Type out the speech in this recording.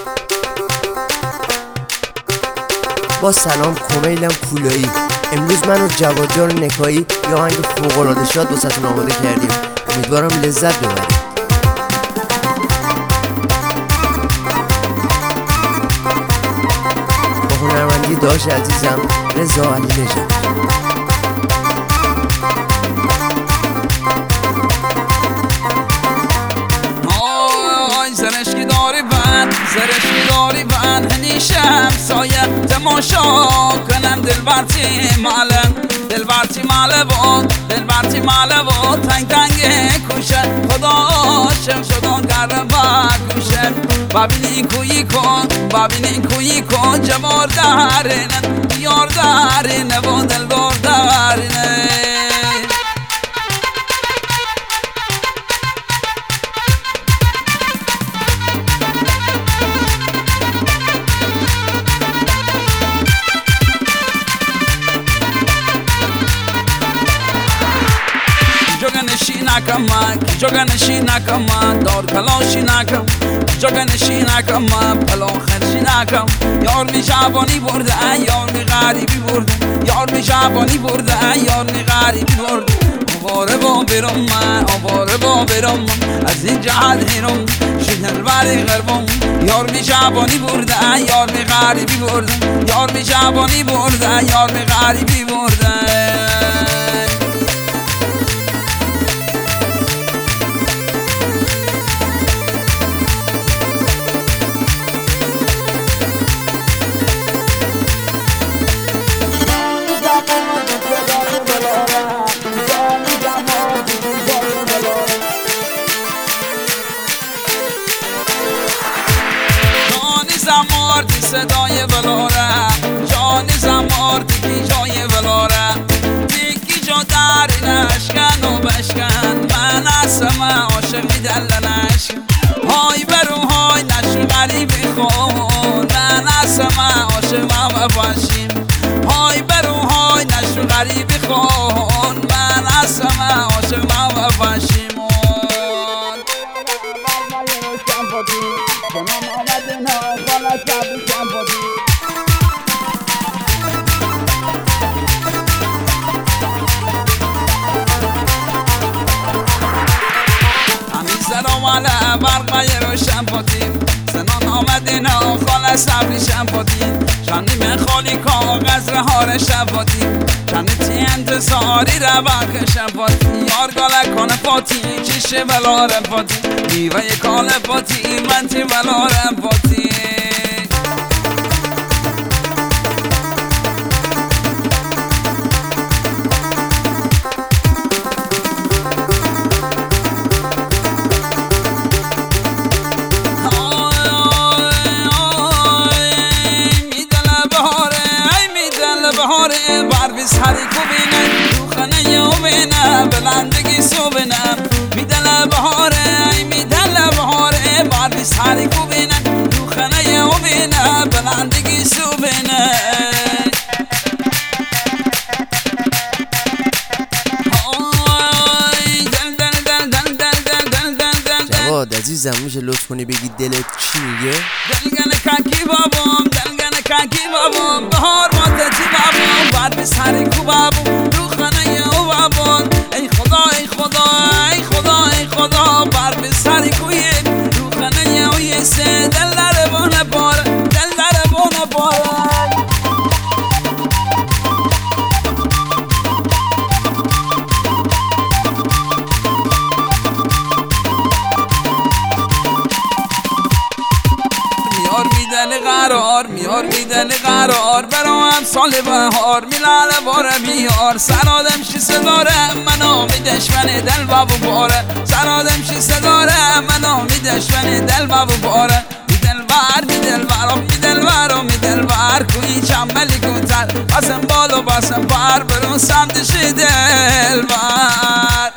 با سلام، کمیلم کولایی. امروز من و جواد جان نکایی یا آهنگ فوق‌العاده شاد واسهتون آماده کردیم. امیدوارم لذت ببرید. با هنرمندی داش عزیزم رضا علی نژاد. زرشکی داری من همیشه همسایه تماشا کنم دلبرتی ماله بود تنگ کوشه خدا عاشق شدن کرده با کوشه ببینین کویی کن جوار دارینن یار دارینه و دلدار دارینه جوگا نشی نکم دار کلاشی نکم جوگا نشی نکم پلا خرشی نکم یار می شبانی برده یار می غریبی برده یار می شبانی برده یار می غریبی برده آواره با برم من از این جهت هیرم شدن بری غربم یار می شبانی برده یار می غریبی برده یار می شبانی برده یار می غریبی برده زماردی صدای ولاره جانی زماردی کی جای ولاره یکی جا داری نشکن و بشکن من اسم عاشق میدلنش های برو های نشو غریبی خون من اسم عاشق ما باشیم های برو های نشو غریبی خون من اسم عاشق ما باشیم والا برقای روشن پاتیم سنان آمدین خاله صبری شنپاتیم شنی من خالی کاغذ رهار شنپاتیم شنی تی انتظاری رواک شنپاتیم یار گاله کانه پاتی چیشه بلاره پاتی میوه کاله پاتی من تی بلاره پاتی سری کو بینم تو خانه یومینم بلندگی صبحنم میدل بهاره میدل بهاره بار سری کو بینم تو خانه یومینم بلندگی صبحنم جواد عزیزم میشه لطف کنی بگی دلت چی میگه؟ دلگنه کاکی بابام بهار مدتی بابام بعد به سری کو بابام رو خانه او بابام ای خدا بعد به سری کوی رو خانه او یه سه دل داره بانه باره میار میدن قرار برام سال بهار میلال باره بیار سرادم شی صداره منو میدش من دل بابو باره سرادم شی صداره منو میدش من دل بابو باره میدل بر کوی چمبلی کوتر باسم بالو باسم بر برون سمت شی دل بر